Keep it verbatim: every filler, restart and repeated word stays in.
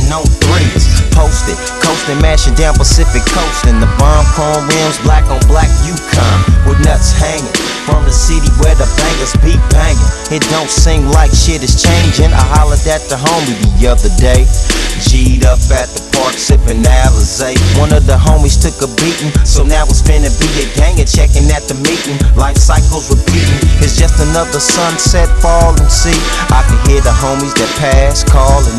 on threes. Posted, coasting, mashing down Pacific Coast. And the bomb chrome rims, black on black Yukon, with nuts hanging from the city where the bangers be banging. It don't seem like shit is changing. I hollered at the homie the other day, G'd up at the park sipping Alizé. One of the homies took a beating, so now it's finna be a gang and checking at the meeting. Life cycles repeating, it's just another sunset, fall and see. I can hear the homies that pass, call and